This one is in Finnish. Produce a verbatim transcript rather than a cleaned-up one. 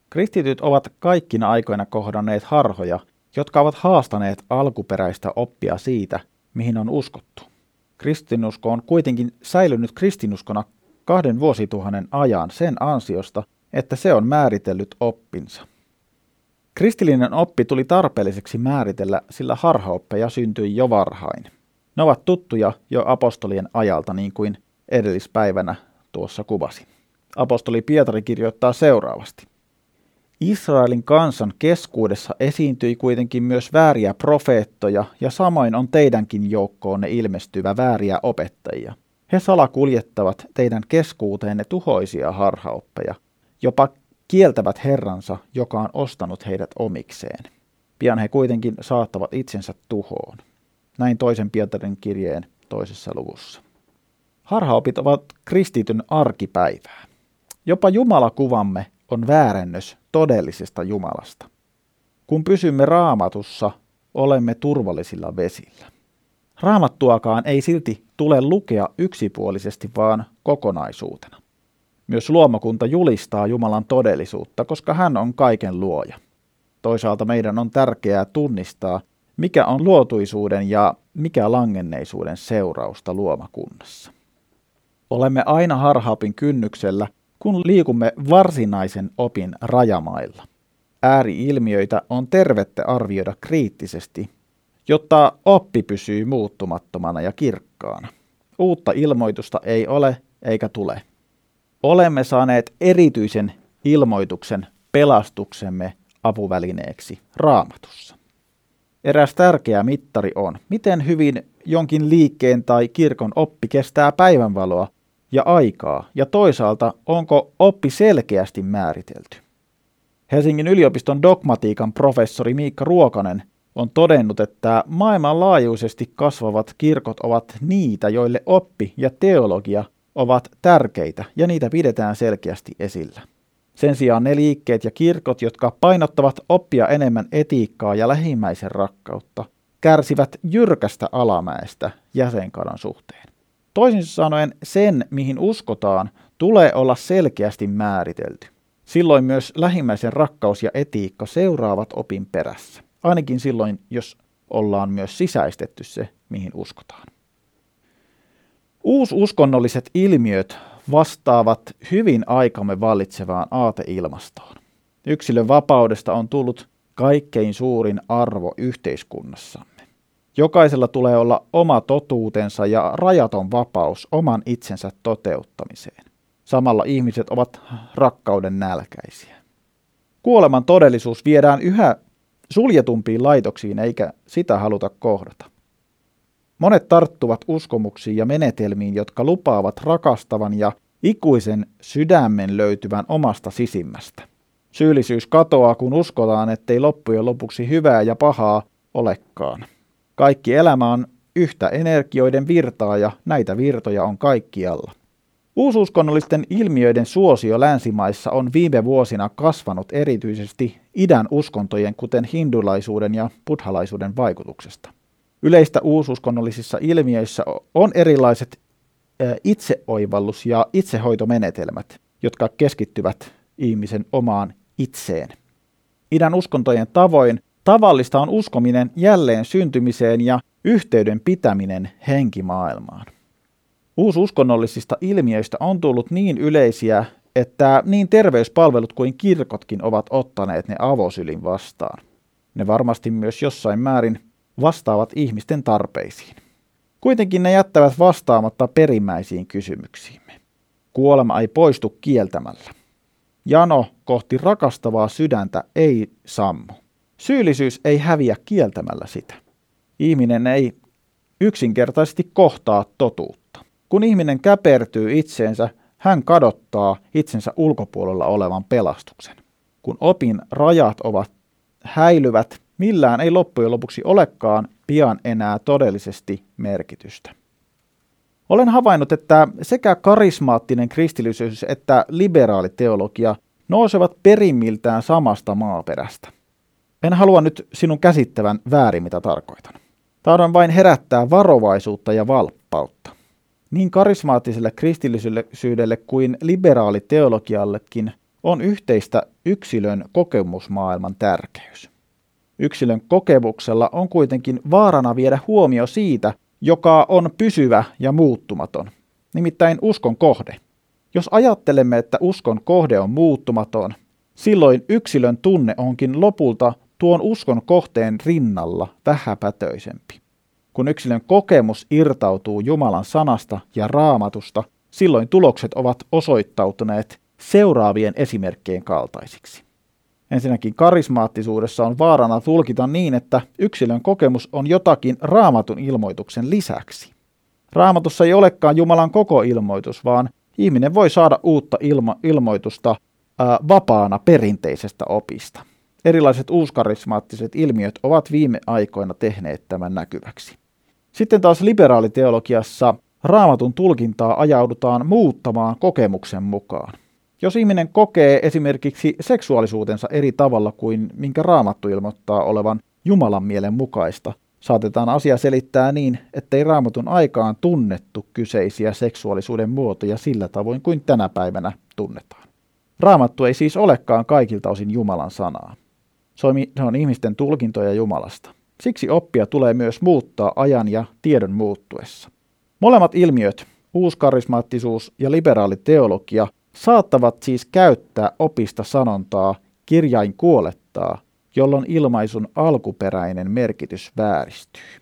Kristityt ovat kaikkina aikoina kohdanneet harhoja, jotka ovat haastaneet alkuperäistä oppia siitä, mihin on uskottu. Kristinusko on kuitenkin säilynyt kristinuskona kahden vuosituhannen ajan sen ansiosta, että se on määritellyt oppinsa. Kristillinen oppi tuli tarpeelliseksi määritellä, sillä harhaoppeja syntyi jo varhain. Ne ovat tuttuja jo apostolien ajalta, niin kuin edellispäivänä tuossa kuvasin. Apostoli Pietari kirjoittaa seuraavasti. Israelin kansan keskuudessa esiintyi kuitenkin myös vääriä profeettoja, ja samoin on teidänkin joukkoonne ilmestyvä vääriä opettajia. He salakuljettavat teidän keskuuteenne tuhoisia harhaoppeja, jopa kieltävät Herransa, joka on ostanut heidät omikseen. Pian he kuitenkin saattavat itsensä tuhoon. Näin toisen Pietarin kirjeen toisessa luvussa. Harhaopit ovat kristityn arkipäivää. Jopa Jumalakuvamme on väärennös todellisesta Jumalasta. Kun pysymme Raamatussa, olemme turvallisilla vesillä. Raamattuakaan ei silti tule lukea yksipuolisesti, vaan kokonaisuutena. Myös luomakunta julistaa Jumalan todellisuutta, koska hän on kaiken luoja. Toisaalta meidän on tärkeää tunnistaa, mikä on luotuisuuden ja mikä langenneisuuden seurausta luomakunnassa. Olemme aina harhaopin kynnyksellä, kun liikumme varsinaisen opin rajamailla. Ääri-ilmiöitä on tervettä arvioida kriittisesti, jotta oppi pysyy muuttumattomana ja kirkkaana. Uutta ilmoitusta ei ole eikä tule. Olemme saaneet erityisen ilmoituksen pelastuksemme apuvälineeksi Raamatussa. Eräs tärkeä mittari on, miten hyvin jonkin liikkeen tai kirkon oppi kestää päivänvaloa ja aikaa, ja toisaalta onko oppi selkeästi määritelty. Helsingin yliopiston dogmatiikan professori Miikka Ruokanen on todennut, että maailmanlaajuisesti kasvavat kirkot ovat niitä, joille oppi ja teologia ovat tärkeitä, ja niitä pidetään selkeästi esillä. Sen sijaan ne liikkeet ja kirkot, jotka painottavat oppia enemmän etiikkaa ja lähimmäisen rakkautta, kärsivät jyrkästä alamäestä jäsenkannan suhteen. Toisin sanoen sen, mihin uskotaan, tulee olla selkeästi määritelty. Silloin myös lähimmäisen rakkaus ja etiikka seuraavat opin perässä. Ainakin silloin, jos ollaan myös sisäistetty se, mihin uskotaan. Uususkonnolliset ilmiöt vastaavat hyvin aikamme vallitsevaan aateilmastoon. Yksilön vapaudesta on tullut kaikkein suurin arvo yhteiskunnassamme. Jokaisella tulee olla oma totuutensa ja rajaton vapaus oman itsensä toteuttamiseen. Samalla ihmiset ovat rakkauden nälkäisiä. Kuoleman todellisuus viedään yhä suljetumpiin laitoksiin, eikä sitä haluta kohdata. Monet tarttuvat uskomuksiin ja menetelmiin, jotka lupaavat rakastavan ja ikuisen sydämen löytyvän omasta sisimmästä. Syyllisyys katoaa, kun uskotaan, ettei loppujen lopuksi hyvää ja pahaa olekaan. Kaikki elämä on yhtä energioiden virtaa ja näitä virtoja on kaikkialla. Uususkonnollisten ilmiöiden suosio länsimaissa on viime vuosina kasvanut erityisesti idän uskontojen, kuten hindulaisuuden ja buddhalaisuuden vaikutuksesta. Yleistä uususkonnollisissa ilmiöissä on erilaiset itseoivallus- ja itsehoitomenetelmät, jotka keskittyvät ihmisen omaan itseen. Idän uskontojen tavoin tavallista on uskominen jälleen syntymiseen ja yhteyden pitäminen henkimaailmaan. Uususkonnollisista ilmiöistä on tullut niin yleisiä, että niin terveyspalvelut kuin kirkotkin ovat ottaneet ne avosylin vastaan. Ne varmasti myös jossain määrin vastaavat ihmisten tarpeisiin. Kuitenkin ne jättävät vastaamatta perimmäisiin kysymyksiimme. Kuolema ei poistu kieltämällä. Jano kohti rakastavaa sydäntä ei sammu. Syyllisyys ei häviä kieltämällä sitä. Ihminen ei yksinkertaisesti kohtaa totuutta. Kun ihminen käpertyy itseensä, hän kadottaa itsensä ulkopuolella olevan pelastuksen. Kun opin rajat ovat häilyvät, millään ei loppujen lopuksi olekaan pian enää todellisesti merkitystä. Olen havainnut, että sekä karismaattinen kristillisyys että liberaali teologia nousevat perimmiltään samasta maaperästä. En halua nyt sinun käsittävän väärin, mitä tarkoitan. Tahdon vain herättää varovaisuutta ja valppautta. Niin karismaattiselle kristillisyydelle kuin liberaaliteologiallekin on yhteistä yksilön kokemusmaailman tärkeys. Yksilön kokemuksella on kuitenkin vaarana viedä huomio siitä, joka on pysyvä ja muuttumaton, nimittäin uskon kohde. Jos ajattelemme, että uskon kohde on muuttumaton, silloin yksilön tunne onkin lopulta tuon uskon kohteen rinnalla vähäpätöisempi. Kun yksilön kokemus irtautuu Jumalan sanasta ja Raamatusta, silloin tulokset ovat osoittautuneet seuraavien esimerkkien kaltaisiksi. Ensinnäkin karismaattisuudessa on vaarana tulkita niin, että yksilön kokemus on jotakin Raamatun ilmoituksen lisäksi. Raamatussa ei olekaan Jumalan koko ilmoitus, vaan ihminen voi saada uutta ilmo- ilmoitusta ää, vapaana perinteisestä opista. Erilaiset uuskarismaattiset ilmiöt ovat viime aikoina tehneet tämän näkyväksi. Sitten taas liberaaliteologiassa Raamatun tulkintaa ajaudutaan muuttamaan kokemuksen mukaan. Jos ihminen kokee esimerkiksi seksuaalisuutensa eri tavalla kuin minkä Raamattu ilmoittaa olevan Jumalan mielen mukaista, saatetaan asia selittää niin, ettei Raamatun aikaan tunnettu kyseisiä seksuaalisuuden muotoja sillä tavoin kuin tänä päivänä tunnetaan. Raamattu ei siis olekaan kaikilta osin Jumalan sanaa. Se on ihmisten tulkintoja Jumalasta. Siksi oppia tulee myös muuttaa ajan ja tiedon muuttuessa. Molemmat ilmiöt, uuskarismaattisuus ja liberaali teologia, saattavat siis käyttää opista sanontaa kirjain kuolettaa, jolloin ilmaisun alkuperäinen merkitys vääristyy.